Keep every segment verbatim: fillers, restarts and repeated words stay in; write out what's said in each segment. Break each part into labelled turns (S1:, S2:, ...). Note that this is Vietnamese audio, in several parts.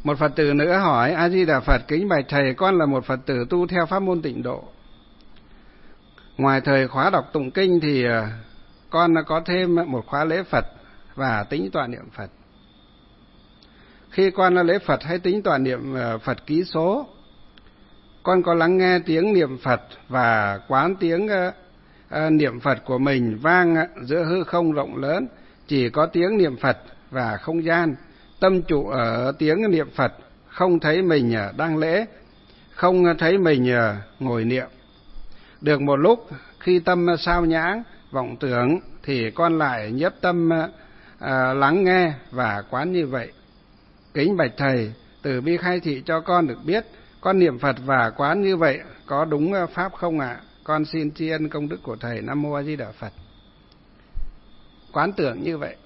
S1: Một Phật tử nữa hỏi: A Di Đà Phật, kính bạch thầy, con là một Phật tử tu theo pháp môn Tịnh Độ. Ngoài thời khóa đọc tụng kinh thì con có thêm một khóa lễ Phật và tính tọa niệm Phật. Khi con lễ Phật hay tính tọa niệm Phật ký số, con có lắng nghe tiếng niệm Phật và quán tiếng niệm Phật của mình vang giữa hư không rộng lớn, chỉ có tiếng niệm Phật và không gian. Tâm trụ ở tiếng niệm Phật, không thấy mình đang lễ, không thấy mình ngồi niệm. Được một lúc, khi tâm sao nhãng, vọng tưởng, thì con lại nhiếp tâm à, lắng nghe và quán như vậy. Kính bạch thầy, từ bi khai thị cho con được biết, con niệm Phật và quán như vậy có đúng pháp không ạ? À? Con xin tri ân công đức của thầy. Nam mô A Di Đà Phật. Quán tưởng như vậy,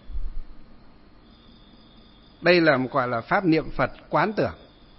S1: đây là một gọi là pháp niệm Phật quán tưởng.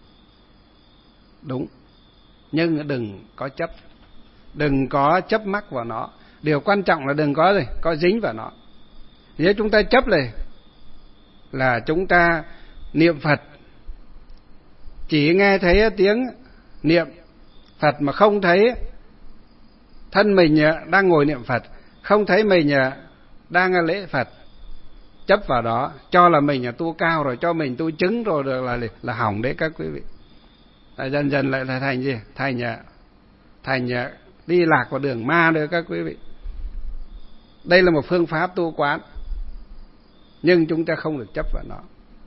S1: Đúng, nhưng đừng có chấp, đừng có chấp mắc vào nó. Điều quan trọng là đừng có gì, có dính vào nó. Nếu chúng ta chấp này là chúng ta niệm Phật, chỉ nghe thấy tiếng niệm Phật mà không thấy thân mình đang ngồi niệm Phật, không thấy mình đang lễ Phật, chấp vào đó, cho là mình là tu cao rồi, cho mình tu chứng rồi, được là là hỏng đấy các quý vị. Là dần dần lại thành gì? Thành thành đi lạc vào đường ma đấy các quý vị. Đây là một phương pháp tu quán, nhưng chúng ta không được chấp vào nó.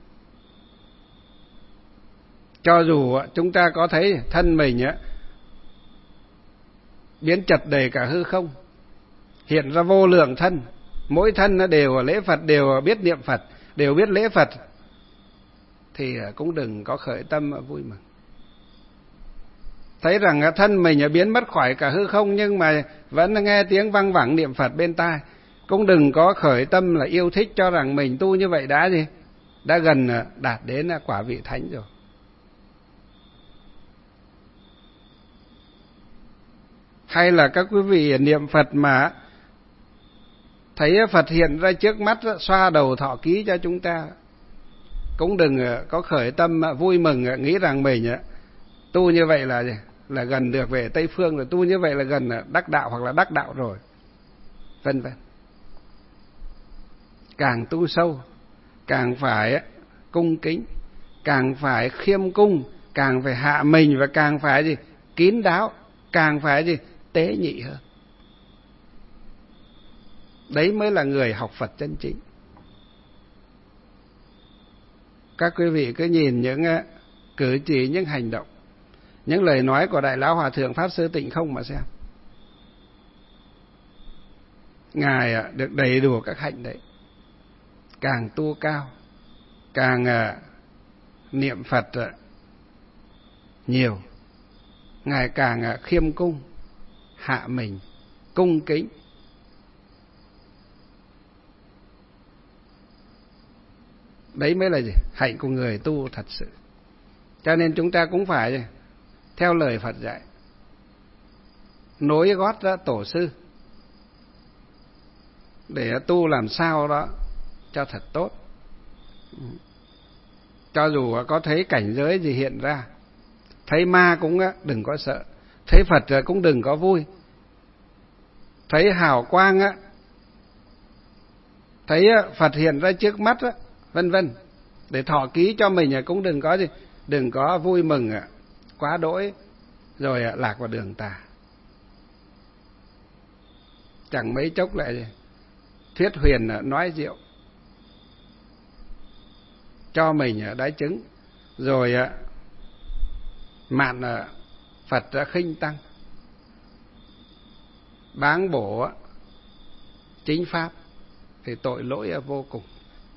S1: Cho dù chúng ta có thấy thân mình biến chật đầy cả hư không, hiện ra vô lượng thân, mỗi thân nó đều lễ Phật, đều biết niệm Phật, đều biết lễ Phật, thì cũng đừng có khởi tâm vui mừng. Thấy rằng thân mình biến mất khỏi cả hư không, nhưng mà vẫn nghe tiếng văng vẳng niệm Phật bên tai, cũng đừng có khởi tâm là yêu thích, cho rằng mình tu như vậy đã gì, đã gần đạt đến quả vị thánh rồi. Hay là các quý vị niệm Phật mà thấy Phật hiện ra trước mắt, xoa đầu thọ ký cho chúng ta, cũng đừng có khởi tâm vui mừng, nghĩ rằng mình tu như vậy là là gần được về Tây Phương rồi, tu như vậy là gần đắc đạo hoặc là đắc đạo rồi, vân vân. Càng tu sâu, càng phải cung kính, càng phải khiêm cung, càng phải hạ mình, và càng phải gì kín đáo, càng phải gì tế nhị hơn. Đấy mới là người học Phật chân chính. Các quý vị cứ nhìn những cử chỉ, những hành động, những lời nói của Đại Lão Hòa Thượng Pháp Sư Tịnh Không mà xem. Ngài được đầy đủ các hạnh đấy. Càng tu cao, càng niệm Phật nhiều, Ngài càng khiêm cung, hạ mình, cung kính. Đấy mới là gì? Hạnh của người tu thật sự. Cho nên chúng ta cũng phải gì? Theo lời Phật dạy, nối gót ra tổ sư, để tu làm sao đó cho thật tốt. Cho dù có thấy cảnh giới gì hiện ra, thấy ma cũng đừng có sợ, thấy Phật cũng đừng có vui, thấy hào quang á, thấy Phật hiện ra trước mắt á, vân vân, để thọ ký cho mình cũng đừng có gì, đừng có vui mừng quá đỗi rồi lạc vào đường tà. Chẳng mấy chốc lại thuyết huyền nói diệu cho mình đái chứng, rồi mạn Phật khinh tăng, báng bổ chính pháp, thì tội lỗi vô cùng.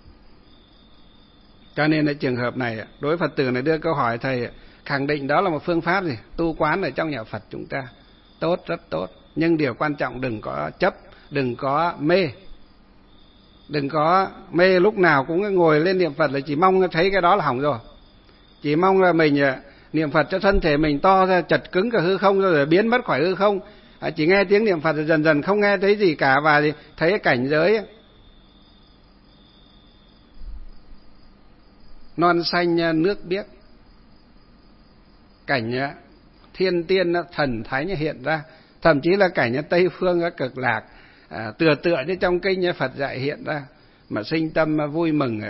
S1: Cho nênในtrường hợp này, đối Phật tử này đưa câu hỏi, thầy khẳng định đó là một phương pháp gì tu quán ở trong nhà Phật chúng ta tốt, rất tốt, nhưng điều quan trọng đừng có chấp, đừng có mê. Đừng có mê lúc nào cũng ngồi lên niệm Phật là chỉ mong thấy cái đó là hỏng rồi, chỉ mong là mình niệm Phật cho thân thể mình to ra, chật cứng cả hư không rồi biến mất khỏi hư không, chỉ nghe tiếng niệm Phật rồi dần dần không nghe thấy gì cả, và thấy cảnh giới non xanh nước biếc, cảnh thiên tiên thần thánh hiện ra, thậm chí là cảnh Tây phương cực lạc à, tựa tựa như trong kinh Phật dạy hiện ra, mà sinh tâm vui mừng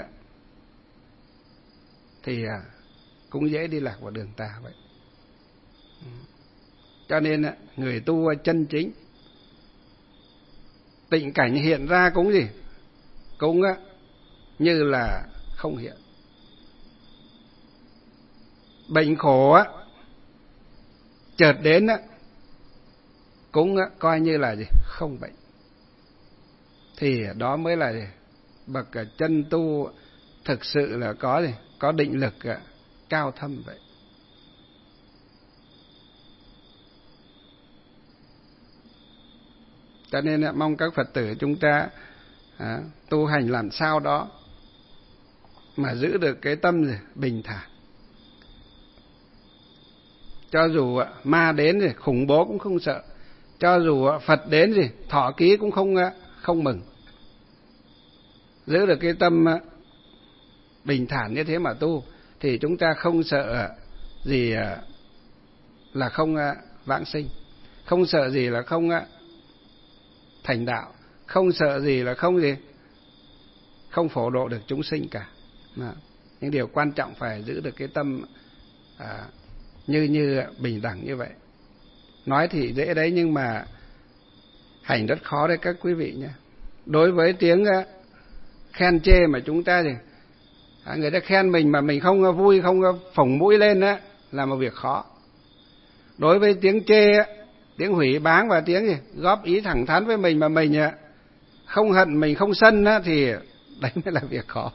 S1: thì cũng dễ đi lạc vào đường tà vậy. Cho nên người tu chân chính, tịnh cảnh hiện ra cũng gì? Cũng như là không hiện. Bệnh khổ á chợt đến á cũng coi như là gì? Không bệnh. Thì đó mới là gì? Bậc chân tu thực sự là có gì? Có định lực cao thâm vậy. Cho nên mong các Phật tử chúng ta à, tu hành làm sao đó mà giữ được cái tâm gì? Bình thản. Cho dù ma đến gì khủng bố cũng không sợ, cho dù Phật đến gì thọ ký cũng không không mừng. Giữ được cái tâm bình thản như thế mà tu thì chúng ta không sợ gì là không vãng sinh, không sợ gì là không thành đạo, không sợ gì là không gì không phổ độ được chúng sinh cả. Nhưng điều quan trọng phải giữ được cái tâm à, như như bình đẳng như vậy. Nói thì dễ đấy nhưng mà hành rất khó đấy các quý vị nhé. Đối với tiếng khen chê mà chúng ta thì à, người ta khen mình mà mình không vui, không phồng mũi lên á là một việc khó. Đối với tiếng chê, tiếng hủy báng và tiếng gì góp ý thẳng thắn với mình mà mình không hận, mình không sân á, thì đấy mới là việc khó.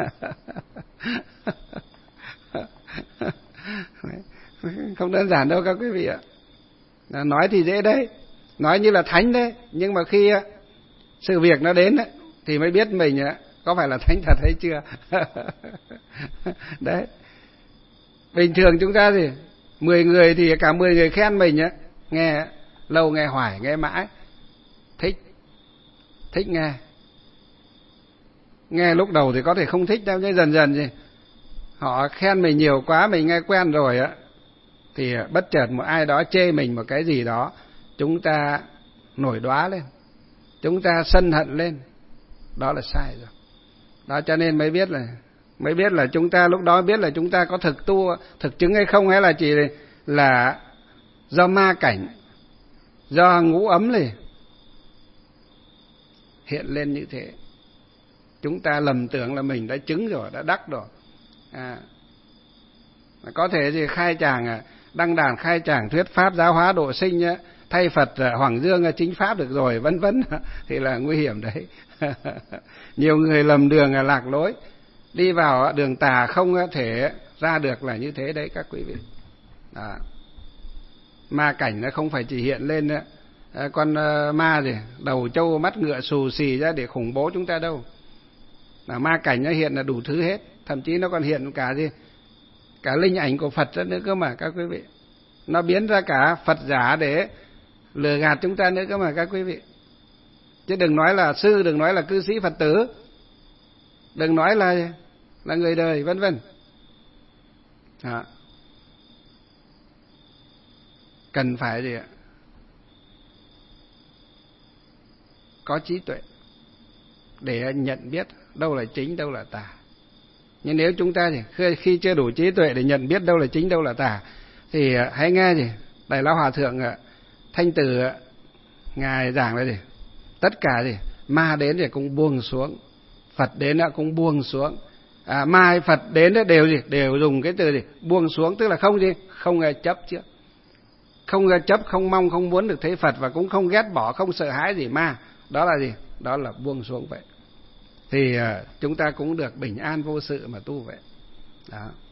S1: Không đơn giản đâu các quý vị ạ. Nói thì dễ đấy, nói như là thánh đấy, nhưng mà khi sự việc nó đến thì mới biết mình có phải là thánh thật hay chưa. Đấy. Bình thường chúng ta thì mười người thì cả mười người khen mình á, nghe lâu nghe hoài nghe mãi, thích thích nghe. Nghe lúc đầu thì có thể không thích đâu, nhưng dần dần gì họ khen mình nhiều quá, mình nghe quen rồi á, thì bất chợt một ai đó chê mình một cái gì đó, chúng ta nổi đoá lên, chúng ta sân hận lên, đó là sai rồi. Đó cho nên mới biết là mới biết là chúng ta lúc đó biết là chúng ta có thực tu, thực chứng hay không, hay là chỉ là do ma cảnh, do ngũ ấm này hiện lên như thế. Chúng ta lầm tưởng là mình đã chứng rồi, đã đắc rồi. À, có thể gì khai tràng đăng đàn khai tràng thuyết pháp giáo hóa độ sinh, thay Phật Hoàng Dương chính pháp được rồi, vân vân, thì là nguy hiểm đấy. Nhiều người lầm đường lạc lối, đi vào đường tà không thể ra được là như thế đấy các quý vị. À, ma cảnh nó không phải chỉ hiện lên con ma gì đầu trâu mắt ngựa xù xì ra để khủng bố chúng ta đâu. Là ma cảnh nó hiện là đủ thứ hết, thậm chí nó còn hiện cả gì cả linh ảnh của Phật nữa cơ mà các quý vị. Nó biến ra cả Phật giả để lừa gạt chúng ta nữa cơ mà các quý vị. Chứ đừng nói là sư, đừng nói là cư sĩ Phật tử, đừng nói là là người đời, vân vân. À, cần phải gì ạ? Có trí tuệ để nhận biết đâu là chính, đâu là tà. Nhưng nếu chúng ta thì khi chưa đủ trí tuệ để nhận biết đâu là chính, đâu là tà, thì hãy nghe gì Đại Lão Hòa Thượng Thanh Từ ngài giảng là gì, tất cả gì ma đến thì cũng buông xuống, Phật đến cũng buông xuống. À, ma hay Phật đến đều gì đều dùng cái từ gì buông xuống, tức là không gì không chấp trước, không chấp, không mong, không muốn được thấy Phật, và cũng không ghét bỏ, không sợ hãi gì ma. Đó là gì? Đó là buông xuống vậy. Thì uh, chúng ta cũng được bình an vô sự mà tu vậy. Đó.